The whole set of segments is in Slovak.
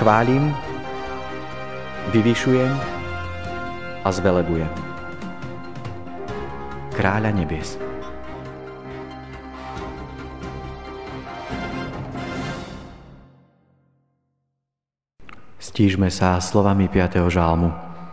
chválim, vyvyšujem a zvelebujem Kráľa nebies. Stížme sa slovami 5. žalmu.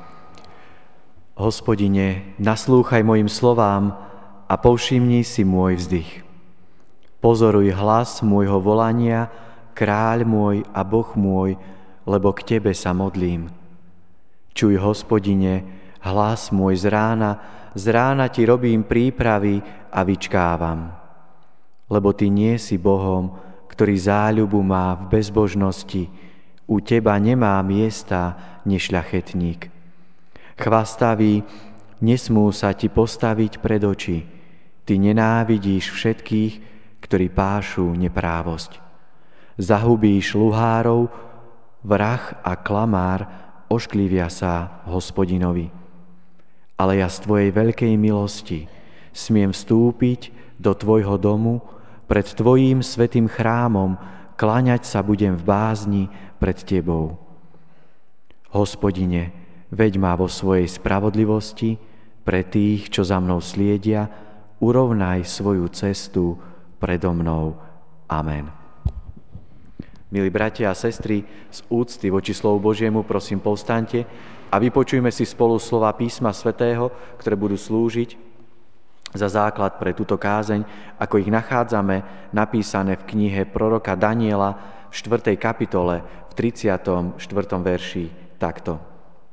Hospodine, naslúchaj mojim slovám a povšimni si môj vzdych. Pozoruj hlas môjho volania, Kráľ môj a Boh môj, lebo k Tebe sa modlím. Čuj, Hospodine, hlas môj z rána Ti robím prípravy a vyčkávam. Lebo Ty nie si Bohom, ktorý záľubu má v bezbožnosti, u Teba nemá miesta nešľachetník. Chvastaví nesmú sa Ti postaviť pred oči. Ty nenávidíš všetkých, ktorí pášu neprávosť. Zahubíš luhárov, vrah a klamár ošklivia sa Hospodinovi. Ale ja z Tvojej veľkej milosti smiem vstúpiť do Tvojho domu, pred Tvojím svätým chrámom kláňať sa budem v bázni pred Tebou. Hospodine, veď ma vo svojej spravodlivosti pre tých, čo za mnou sliedia, urovnaj svoju cestu predo mnou. Amen. Milí bratia a sestry, z úcty voči slovu Božiemu prosím povstaňte a vypočujme si spolu slova písma svätého, ktoré budú slúžiť za základ pre túto kázeň, ako ich nachádzame napísané v knihe proroka Daniela v 4. kapitole v 34. verši takto.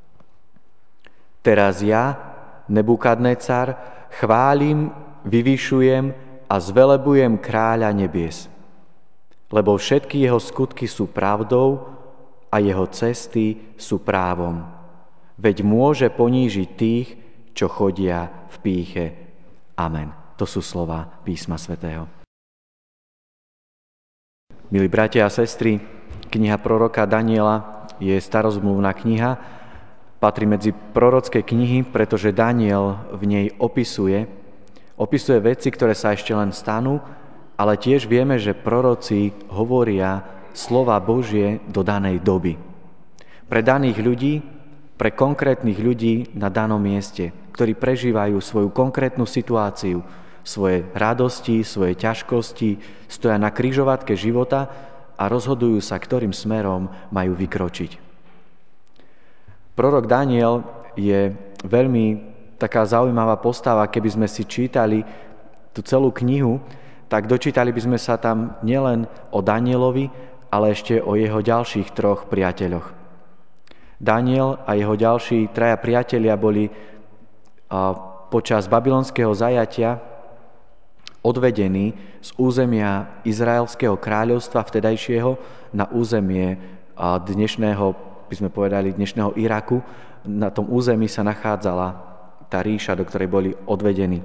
Teraz ja, Nebukadnecar, chválim, vyvyšujem a zvelebujem Kráľa nebies, lebo všetky jeho skutky sú pravdou a jeho cesty sú právom. Veď môže ponížiť tých, čo chodia v pýche. Amen. To sú slova písma svätého. Milí bratia a sestry, kniha proroka Daniela je starozmluvná kniha, patrí medzi prorocké knihy, pretože Daniel v nej opisuje veci, ktoré sa ešte len stanú, ale tiež vieme, že proroci hovoria slova Božie do danej doby. Pre daných ľudí, pre konkrétnych ľudí na danom mieste, ktorí prežívajú svoju konkrétnu situáciu, svoje radosti, svoje ťažkosti, stoja na križovatke života a rozhodujú sa, ktorým smerom majú vykročiť. Prorok Daniel je veľmi taká zaujímavá postava. Keby sme si čítali tú celú knihu, tak dočítali by sme sa tam nielen o Danielovi, ale ešte o jeho ďalších 3 priateľoch. Daniel a jeho ďalší 3 priatelia boli počas babylonského zajatia odvedení z územia Izraelského kráľovstva vtedajšieho na územie dnešného, by sme povedali, dnešného Iraku. Na tom území sa nachádzala tá ríša, do ktorej boli odvedení.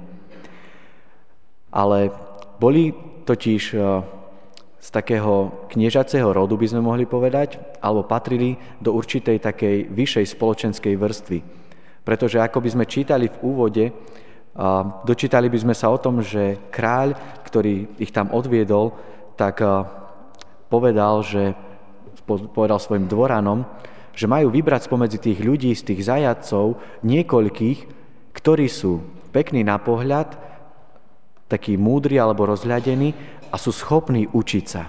Ale boli totiž z takého kniežaceho rodu, by sme mohli povedať, alebo patrili do určitej takej vyššej spoločenskej vrstvy. Pretože ako by sme čítali v úvode, dočítali by sme sa o tom, že kráľ, ktorý ich tam odviedol, tak povedal svojim dvoranom, že majú vybrať spomedzi tých ľudí, z tých zajatcov, niekoľkých, ktorí sú pekní na pohľad, takí múdri alebo rozhľadení a sú schopní učiť sa.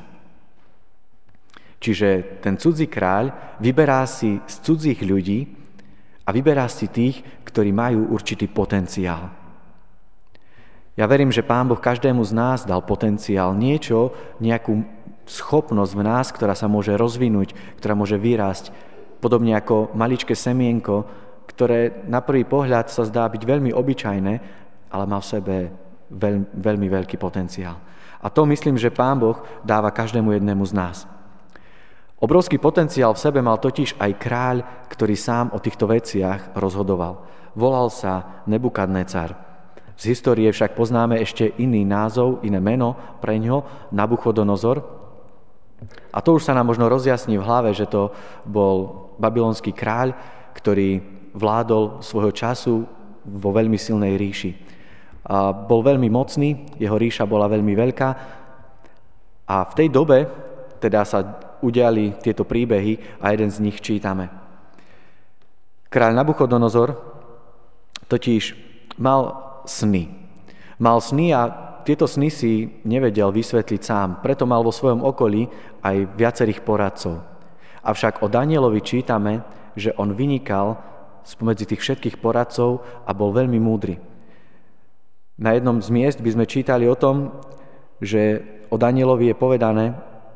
Čiže ten cudzí kráľ vyberá si z cudzích ľudí a vyberá si tých, ktorí majú určitý potenciál. Ja verím, že Pán Boh každému z nás dal potenciál, nejakú schopnosť v nás, ktorá sa môže rozvinúť, ktorá môže vyrásť, podobne ako maličké semienko, ktoré na prvý pohľad sa zdá byť veľmi obyčajné, ale má v sebe veľmi veľký potenciál. A to myslím, že Pán Boh dáva každému jednému z nás. Obrovský potenciál v sebe mal totiž aj kráľ, ktorý sám o týchto veciach rozhodoval. Volal sa Nebukadnecar. Z histórie však poznáme ešte iný názov, iné meno pre ňo, Nabuchodonozor. A to už sa nám možno rozjasní v hlave, že to bol babylonský kráľ, ktorý vládol svojho času vo veľmi silnej ríši. A bol veľmi mocný, jeho ríša bola veľmi veľká a v tej dobe teda sa udiali tieto príbehy a jeden z nich čítame. Kráľ Nabuchodonozor totiž mal sny. Mal sny a tieto sny si nevedel vysvetliť sám, preto mal vo svojom okolí aj viacerých poradcov. Avšak o Danielovi čítame, že on vynikal spomedzi tých všetkých poradcov a bol veľmi múdry. Na jednom z miest by sme čítali o tom, že o Danielovi je povedané,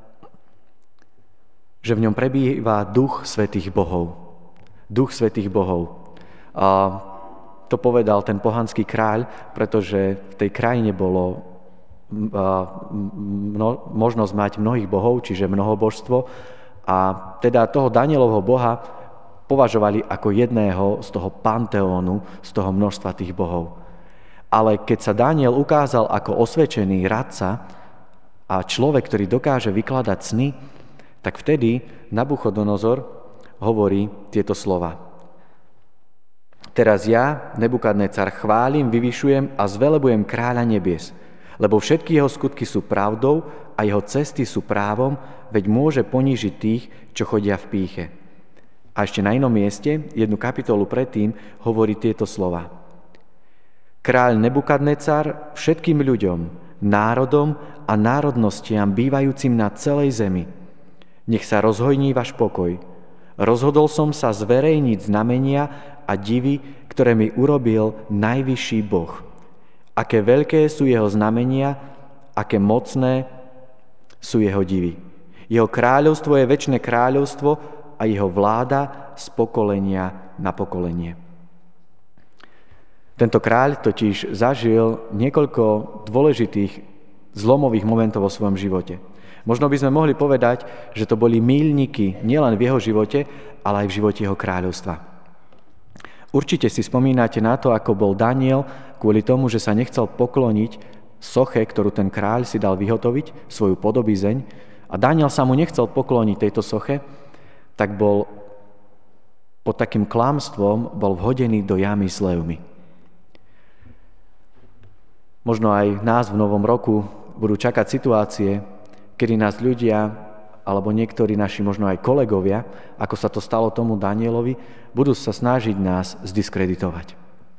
že v ňom prebýva duch svätých bohov. Duch svätých bohov. A to povedal ten pohanský kráľ, pretože v tej krajine bolo možnosť mať mnohých bohov, čiže mnohobožstvo. A teda toho Danielovho boha považovali ako jedného z toho panteónu, z toho množstva tých bohov. Ale keď sa Daniel ukázal ako osvedčený radca a človek, ktorý dokáže vykladať sny, tak vtedy Nabuchodonozor hovorí tieto slova. Teraz ja, Nebukadnecar, chválim, vyvyšujem a zvelebujem kráľa nebies, lebo všetky jeho skutky sú pravdou a jeho cesty sú právom, veď môže ponížiť tých, čo chodia v pýche. A ešte na inom mieste, jednu kapitolu predtým, hovorí tieto slova. Kráľ Nebukadnecar všetkým ľuďom, národom a národnostiam bývajúcim na celej zemi. Nech sa rozhojní váš pokoj. Rozhodol som sa zverejniť znamenia a divy, ktoré mi urobil najvyšší Boh. Aké veľké sú jeho znamenia, aké mocné sú jeho divy. Jeho kráľovstvo je večné kráľovstvo a jeho vláda z pokolenia na pokolenie. Tento kráľ totiž zažil niekoľko dôležitých zlomových momentov vo svojom živote. Možno by sme mohli povedať, že to boli míľniky nielen v jeho živote, ale aj v živote jeho kráľovstva. Určite si spomínate na to, ako bol Daniel kvôli tomu, že sa nechcel pokloniť soche, ktorú ten kráľ si dal vyhotoviť, svoju podobizeň, a Daniel sa mu nechcel pokloniť tejto soche, tak bol pod takým klamstvom vhodený do jamy s levmi. Možno aj nás v novom roku budú čakať situácie, kedy nás ľudia, alebo niektorí naši možno aj kolegovia, ako sa to stalo tomu Danielovi, budú sa snažiť nás zdiskreditovať.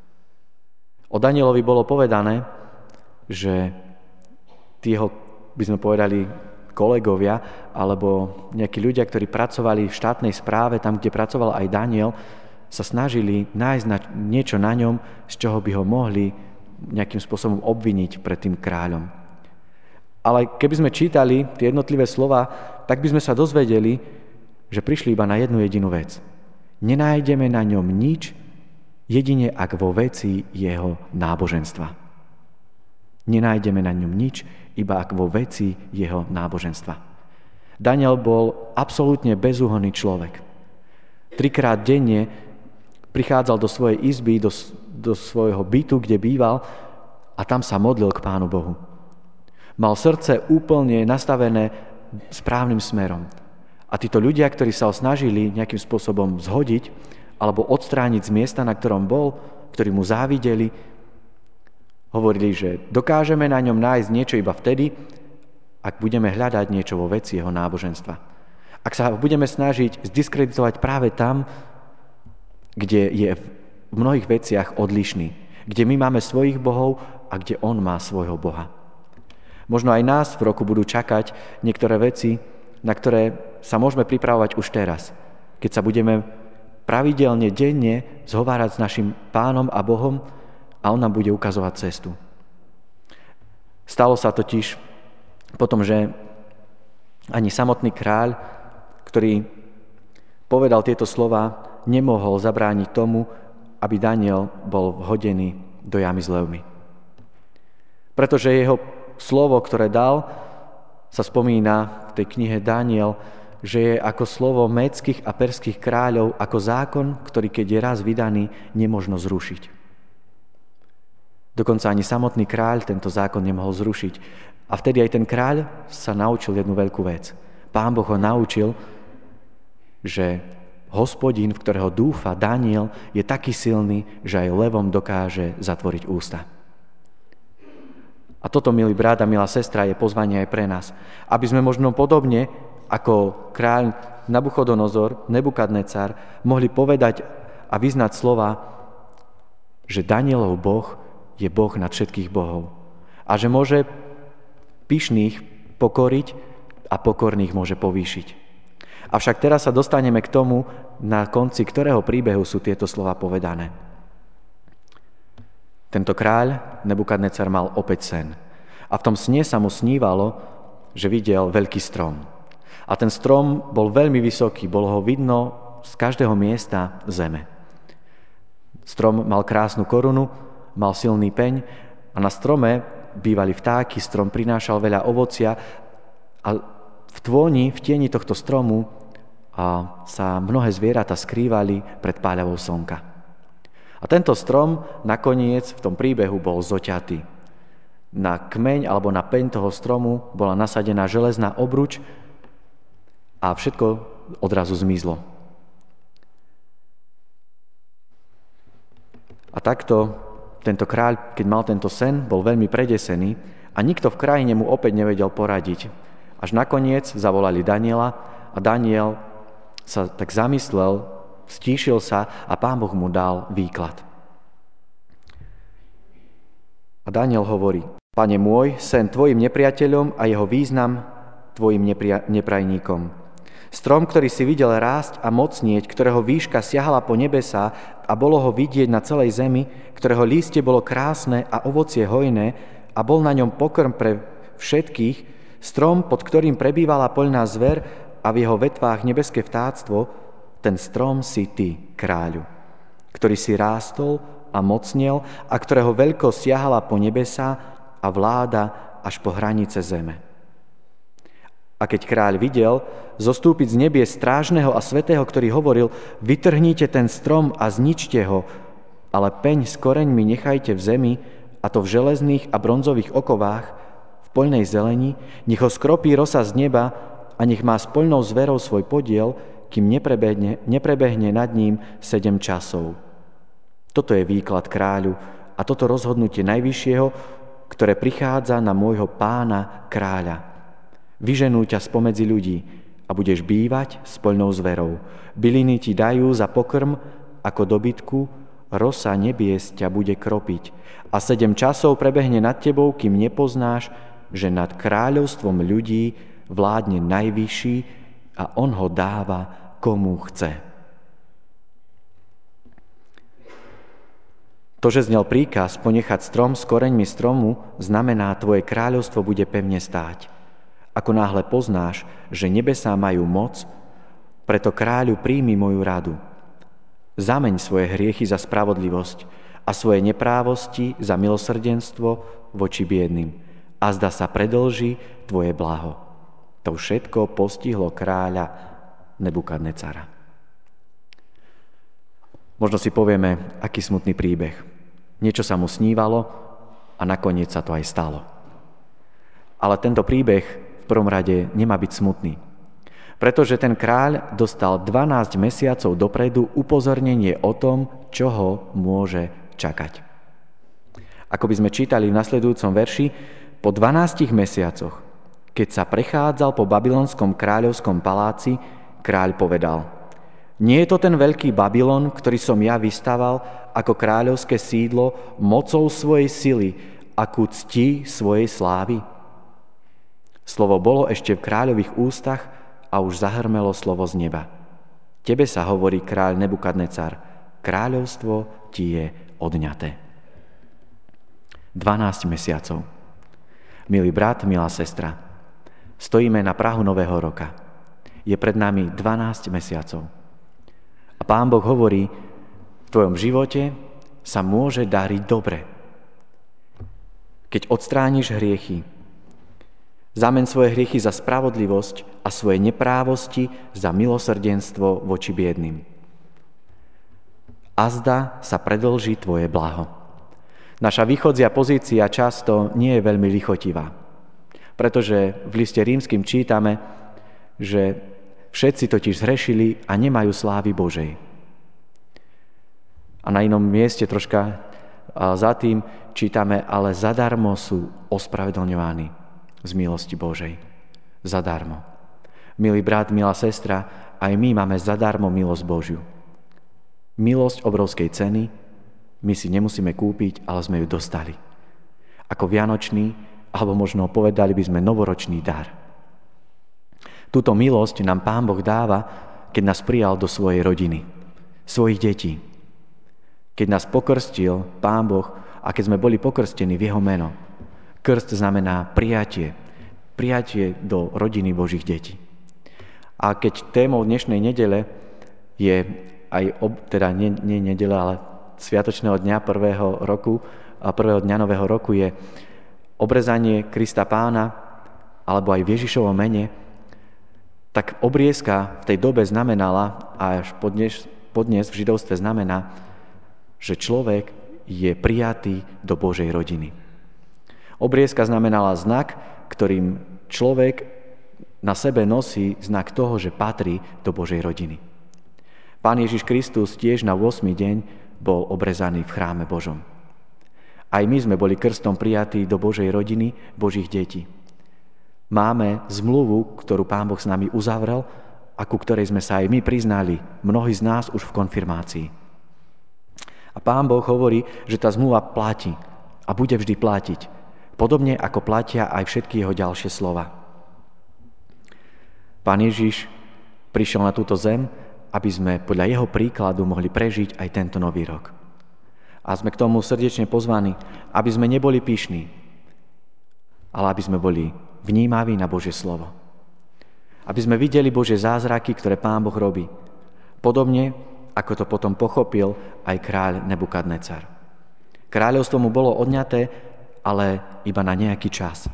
O Danielovi bolo povedané, že tí jeho, by sme povedali, kolegovia, alebo nejakí ľudia, ktorí pracovali v štátnej správe, tam, kde pracoval aj Daniel, sa snažili nájsť niečo na ňom, z čoho by ho mohli nejakým spôsobom obviniť pred tým kráľom. Ale keby sme čítali tie jednotlivé slova, tak by sme sa dozvedeli, že prišli iba na jednu jedinú vec. Nenájdeme na ňom nič, jedine ak vo veci jeho náboženstva. Nenájdeme na ňom nič, iba ak vo veci jeho náboženstva. Daniel bol absolútne bezúhonný človek. 3-krát denne prichádzal do svojej izby, do svojho bytu, kde býval, a tam sa modlil k Pánu Bohu. Mal srdce úplne nastavené správnym smerom. A títo ľudia, ktorí sa ho snažili nejakým spôsobom zhodiť alebo odstrániť z miesta, na ktorom bol, ktorí mu závideli, hovorili, že dokážeme na ňom nájsť niečo iba vtedy, ak budeme hľadať niečo vo veci jeho náboženstva. Ak sa budeme snažiť zdiskreditovať práve tam, kde je v mnohých veciach odlišný, kde my máme svojich bohov a kde on má svojho Boha. Možno aj nás v roku budú čakať niektoré veci, na ktoré sa môžeme pripravovať už teraz, keď sa budeme pravidelne, denne zhovárať s našim Pánom a Bohom a on nám bude ukazovať cestu. Stalo sa totiž potom, že ani samotný kráľ, ktorý povedal tieto slova, nemohol zabrániť tomu, aby Daniel bol vhodený do jamy s levmi. Pretože jeho slovo, ktoré dal, sa spomína v tej knihe Daniel, že je ako slovo médskych a perských kráľov, ako zákon, ktorý keď je raz vydaný, nemožno zrušiť. Dokonca ani samotný kráľ tento zákon nemohol zrušiť. A vtedy aj ten kráľ sa naučil jednu veľkú vec. Pán Boh ho naučil, že Hospodin, v ktorého dúfa Daniel, je taký silný, že aj levom dokáže zatvoriť ústa. A toto, milý brat a milá sestra, je pozvanie aj pre nás. Aby sme možno podobne ako kráľ Nebukadnecar mohli povedať a vyznať slova, že Danielov Boh je Boh nad všetkých bohov a že môže pyšných pokoriť a pokorných môže povýšiť. Avšak teraz sa dostaneme k tomu, na konci ktorého príbehu sú tieto slova povedané. Tento kráľ Nebukadnecar mal opäť sen. A v tom sne sa mu snívalo, že videl veľký strom. A ten strom bol veľmi vysoký, bolo ho vidno z každého miesta zeme. Strom mal krásnu korunu, mal silný peň a na strome bývali vtáky, strom prinášal veľa ovocia a v tieni tohto stromu sa mnohé zvieratá skrývali pred páľavou slnka. A tento strom nakoniec v tom príbehu bol zoťatý. Na kmeň alebo na peň toho stromu bola nasadená železná obruč a všetko odrazu zmizlo. A takto tento kráľ, keď mal tento sen, bol veľmi predesený a nikto v krajine mu opäť nevedel poradiť. Až nakoniec zavolali Daniela a Daniel sa tak zamyslel, stíšil sa a Pán Boh mu dal výklad. A Daniel hovorí: Pane môj, sen tvojim nepriateľom a jeho význam tvojim neprajníkom. Strom, ktorý si videl rásť a mocnieť, ktorého výška siahala po nebesá a bolo ho vidieť na celej zemi, ktorého lístie bolo krásne a ovocie hojné a bol na ňom pokrm pre všetkých, strom, pod ktorým prebývala poľná zver a v jeho vetvách nebeské vtáctvo, ten strom si ty, kráľu, ktorý si rástol a mocnel a ktorého veľkosť siahala po nebesá a vláda až po hranice zeme. A keď kráľ videl zostúpiť z nebie strážneho a svätého, ktorý hovoril: vytrhnite ten strom a zničte ho, ale peň s koreňmi nechajte v zemi, a to v železných a bronzových okovách, v poľnej zeleni, nech ho skropí rosa z neba a nech má s poľnou zverou svoj podiel, kým neprebehne nad ním 7 časov. Toto je výklad kráľu a toto rozhodnutie Najvyššieho, ktoré prichádza na môjho pána kráľa. Vyženú ťa spomedzi ľudí a budeš bývať s poľnou zverou. Byliny ti dajú za pokrm ako dobytku, rosa nebies ťa bude kropiť. A 7 časov prebehne nad tebou, kým nepoznáš, že nad kráľovstvom ľudí vládne Najvyšší a on ho dáva komu chce. To, že znel príkaz ponechať strom s koreňmi stromu, znamená, tvoje kráľovstvo bude pevne stáť. Ako náhle poznáš, že nebesá majú moc, preto kráľu príjmi moju radu. Zameň svoje hriechy za spravodlivosť a svoje neprávosti za milosrdenstvo voči biednym. A zda sa predĺži tvoje blaho. To všetko postihlo kráľa Nebukadnecara. Možno si povieme, aký smutný príbeh. Niečo sa mu snívalo a nakoniec sa to aj stalo. Ale tento príbeh v prvom rade nemá byť smutný. Pretože ten kráľ dostal 12 mesiacov dopredu upozornenie o tom, čo ho môže čakať. Ako by sme čítali v nasledujúcom verši, po 12 mesiacoch, keď sa prechádzal po babylonskom kráľovskom paláci, kráľ povedal: Nie je to ten veľký Babylon, ktorý som ja vystaval ako kráľovské sídlo mocou svojej sily a ku cti svojej slávy? Slovo bolo ešte v kráľových ústach a už zahrmelo slovo z neba. Tebe sa hovorí, kráľ Nebukadnecar, kráľovstvo ti je odňaté. 12 mesiacov. Milý brat, milá sestra, stojíme na prahu nového roka. Je pred nami 12 mesiacov. A Pán Boh hovorí, v tvojom živote sa môže dariť dobre. Keď odstrániš hriechy, zameň svoje hriechy za spravodlivosť a svoje neprávosti za milosrdenstvo voči biednym. Azda sa predĺží tvoje blaho. Naša východzia pozícia často nie je veľmi lichotivá, pretože v liste Rímskym čítame, že všetci totiž zhrešili a nemajú slávy Božej. A na inom mieste troška za tým čítame, ale zadarmo sú ospravedlňovaní z milosti Božej. Zadarmo. Milý brat, milá sestra, aj my máme zadarmo milosť Božiu. Milosť obrovskej ceny, my si nemusíme kúpiť, ale sme ju dostali. Ako vianočný, alebo možno povedali by sme novoročný dar. Túto milosť nám Pán Boh dáva, keď nás prijal do svojej rodiny, svojich detí. Keď nás pokrstil Pán Boh a keď sme boli pokrstení v Jeho meno. Krst znamená prijatie do rodiny Božích detí. A keď témou dnešnej nedele je aj, nie nedele, ale sviatočného dňa prvého dňa nového roku je obrezanie Krista Pána, alebo aj v Ježišovom mene, tak obriezka v tej dobe znamenala, a až podnes v židovstve znamená, že človek je prijatý do Božej rodiny. Obriezka znamenala znak, ktorým človek na sebe nosí znak toho, že patrí do Božej rodiny. Pán Ježiš Kristus tiež na 8. deň bol obrezaný v chráme Božom. Aj my sme boli krstom prijatí do Božej rodiny, Božích detí. Máme zmluvu, ktorú Pán Boh s nami uzavrel a ku ktorej sme sa aj my priznali, mnohí z nás už v konfirmácii. A Pán Boh hovorí, že tá zmluva platí a bude vždy platiť, podobne ako platia aj všetky jeho ďalšie slova. Pán Ježiš prišiel na túto zem, aby sme podľa jeho príkladu mohli prežiť aj tento nový rok. A sme k tomu srdečne pozvaní, aby sme neboli pyšní, ale aby sme boli vnímaví na Božie slovo. Aby sme videli Božie zázraky, ktoré Pán Boh robí. Podobne, ako to potom pochopil aj kráľ Nebukadnecar. Kráľovstvo mu bolo odňaté, ale iba na nejaký čas.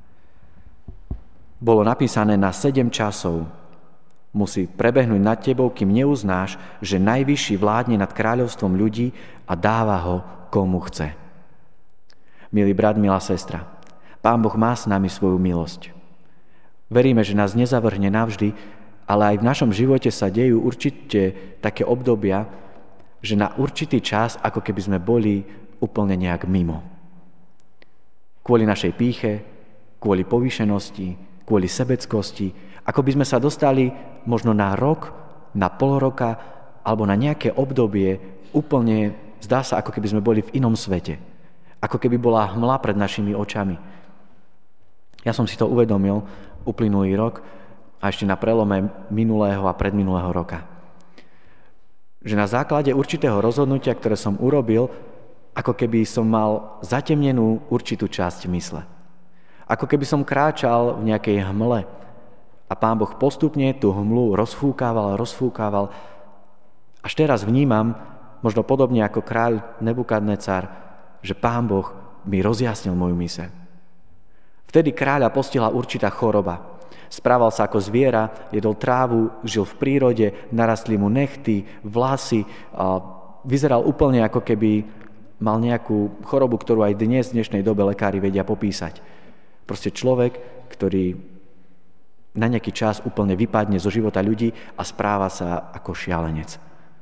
Bolo napísané na 7 časov. Musí prebehnúť nad tebou, kým neuznáš, že najvyšší vládne nad kráľovstvom ľudí a dáva ho, komu chce. Milý brat, milá sestra, Pán Boh má s nami svoju milosť. Veríme, že nás nezavrhne navždy, ale aj v našom živote sa dejú určite také obdobia, že na určitý čas, ako keby sme boli úplne nejak mimo. Kvôli našej pýche, kvôli povýšenosti, kvôli sebeckosti, ako by sme sa dostali možno na rok, na pol roka, alebo na nejaké obdobie úplne, zdá sa, ako keby sme boli v inom svete. Ako keby bola hmla pred našimi očami. Ja som si to uvedomil uplynulý rok a ešte na prelome minulého a predminulého roka. Že na základe určitého rozhodnutia, ktoré som urobil, ako keby som mal zatemnenú určitú časť mysle. Ako keby som kráčal v nejakej hmle a Pán Boh postupne tú hmlu rozfúkával. Až teraz vnímam, možno podobne ako kráľ Nebukadnecar, že Pán Boh mi rozjasnil moju myseľ. Vtedy kráľa postihla určitá choroba. Správal sa ako zviera, jedol trávu, žil v prírode, narastli mu nechty, vlasy, vyzeral úplne ako keby mal nejakú chorobu, ktorú aj dnes v dnešnej dobe lekári vedia popísať. Proste človek, ktorý na nejaký čas úplne vypadne zo života ľudí a správa sa ako šialenec.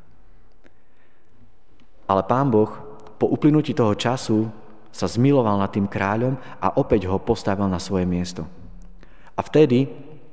Ale Pán Boh po uplynutí toho času sa zmiloval nad tým kráľom a opäť ho postavil na svoje miesto. A vtedy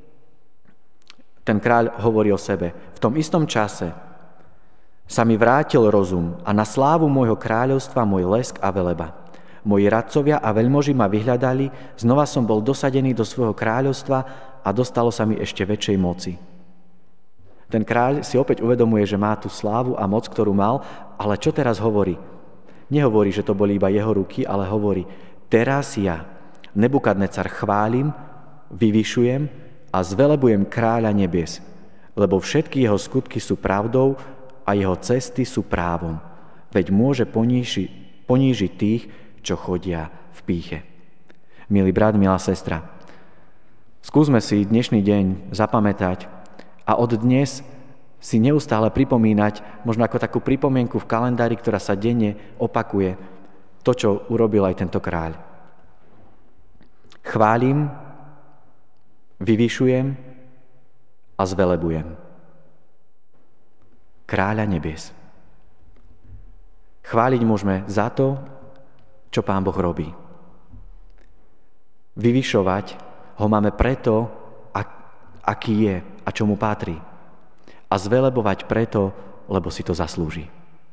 ten kráľ hovorí o sebe. V tom istom čase sa mi vrátil rozum a na slávu môjho kráľovstva môj lesk a veleba. Moji radcovia a veľmoži ma vyhľadali, znova som bol dosadený do svojho kráľovstva a dostalo sa mi ešte väčšej moci. Ten kráľ si opäť uvedomuje, že má tú slávu a moc, ktorú mal, ale čo teraz hovorí? Nehovorí, že to boli iba jeho ruky, ale hovorí, teraz ja, Nebukadnecar, chválim, vyvyšujem a zvelebujem kráľa nebies, lebo všetky jeho skutky sú pravdou a jeho cesty sú právom, veď môže ponížiť tých, čo chodia v pýche. Milý brat, milá sestra, skúsme si dnešný deň zapamätať a od dnes si neustále pripomínať, možno ako takú pripomienku v kalendári, ktorá sa denne opakuje, to, čo urobil aj tento kráľ. Chválim, vyvyšujem a zvelebujem kráľa nebies. Chváliť môžeme za to, čo Pán Boh robí. Vyvyšovať ho máme preto, aký je a čo mu patrí. A zvelebovať preto, lebo si to zaslúži.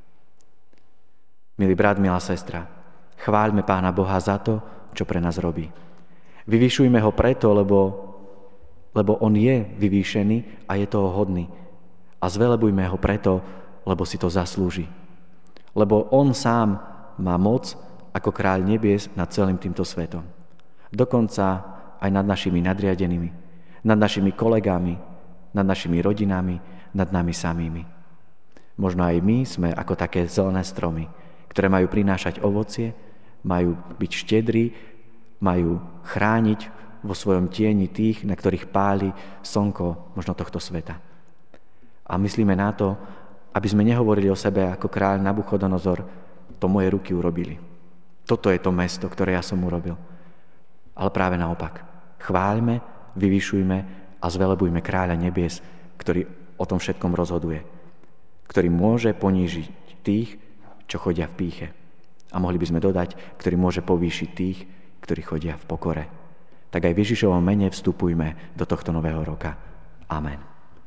Milý brat, milá sestra, chváľme Pána Boha za to, čo pre nás robí. Vyvyšujme ho preto, lebo on je vyvýšený a je toho hodný. A zvelebujme ho preto, lebo si to zaslúži. Lebo on sám má moc ako kráľ nebies nad celým týmto svetom. Dokonca aj nad našimi nadriadenými, nad našimi kolegami, nad našimi rodinami, nad nami samými. Možno aj my sme ako také zelené stromy, ktoré majú prinášať ovocie, majú byť štedrí, majú chrániť vo svojom tieni tých, na ktorých páli slnko možno tohto sveta. A myslíme na to, aby sme nehovorili o sebe ako kráľ Nabuchodonozor, to moje ruky urobili. Toto je to mesto, ktoré ja som urobil. Ale práve naopak. Chváľme, vyvyšujme a zvelebujme kráľa nebies, ktorý o tom všetkom rozhoduje. Ktorý môže ponížiť tých, čo chodia v pýche. A mohli by sme dodať, ktorý môže povýšiť tých, ktorí chodia v pokore. Tak aj v Ježišovom mene vstupujme do tohto nového roka. Amen.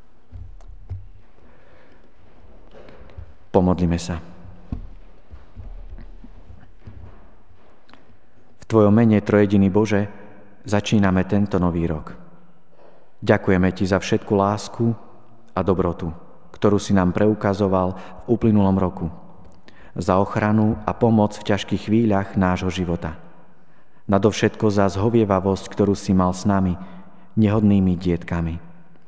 Pomodlime sa. V Tvojom mene, trojediný Bože, začíname tento nový rok. Ďakujeme Ti za všetku lásku a dobrotu, ktorú si nám preukazoval v uplynulom roku. Za ochranu a pomoc v ťažkých chvíľach nášho života. Nadovšetko za zhovievavosť, ktorú si mal s nami, nehodnými dietkami.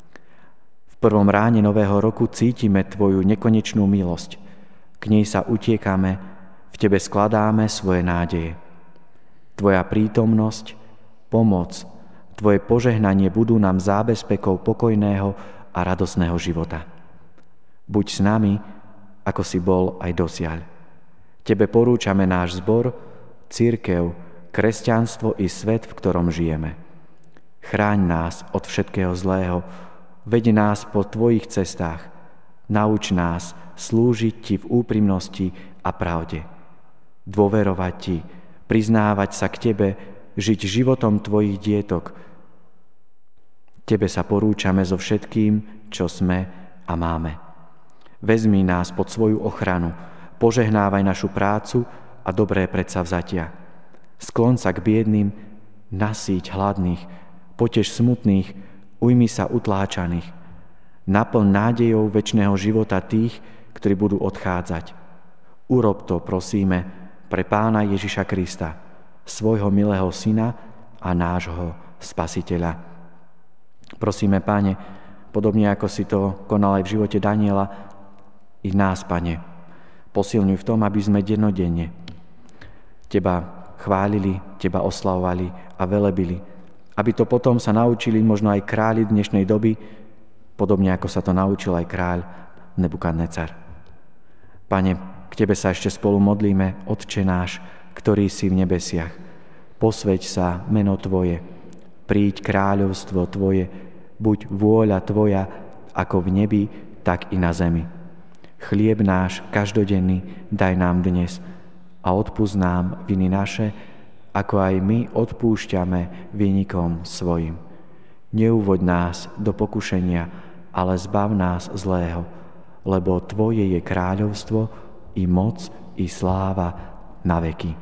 V prvom ráne nového roku cítime Tvoju nekonečnú milosť. K nej sa utiekame, v Tebe skladáme svoje nádeje. Tvoja prítomnosť, pomoc, Tvoje požehnanie budú nám zábezpekou pokojného a radosného života. Buď s nami, ako si bol aj dosiaľ. Tebe porúčame náš zbor, cirkev, kresťanstvo i svet, v ktorom žijeme. Chráň nás od všetkého zlého, veď nás po Tvojich cestách, nauč nás slúžiť Ti v úprimnosti a pravde. Dôverovať Ti, priznávať sa k Tebe, žiť životom Tvojich dietok. Tebe sa porúčame so všetkým, čo sme a máme. Vezmi nás pod svoju ochranu, požehnávaj našu prácu a dobré predsavzatia. Skloň sa k biedným, nasýť hladných, potež smutných, ujmi sa utláčaných. Naplň nádejou večného života tých, ktorí budú odchádzať. Urob to, prosíme, pre Pána Ježiša Krista, svojho milého Syna a nášho Spasiteľa. Prosíme, Pane, podobne ako si to konal aj v živote Daniela, i nás, Pane, posilňuj v tom, aby sme dennodenne Teba chválili, Teba oslavovali a velebili, aby to potom sa naučili možno aj králi dnešnej doby, podobne ako sa to naučil aj kráľ Nebukadnecar. Pane, k Tebe sa ešte spolu modlíme, Otče náš, ktorý si v nebesiach. Posväť sa meno Tvoje, príď kráľovstvo Tvoje, buď vôľa Tvoja, ako v nebi, tak i na zemi. Chlieb náš každodenný daj nám dnes a odpusť nám viny naše, ako aj my odpúšťame vinníkom svojim. Neuvoď nás do pokušenia, ale zbav nás zlého, lebo Tvoje je kráľovstvo, i moc, i sláva na veky.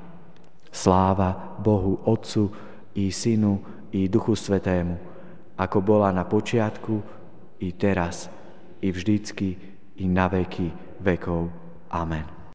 Sláva Bohu Otcu, i Synu, i Duchu Svätému, ako bola na počiatku, i teraz, i vždycky, i na veky vekov. Amen.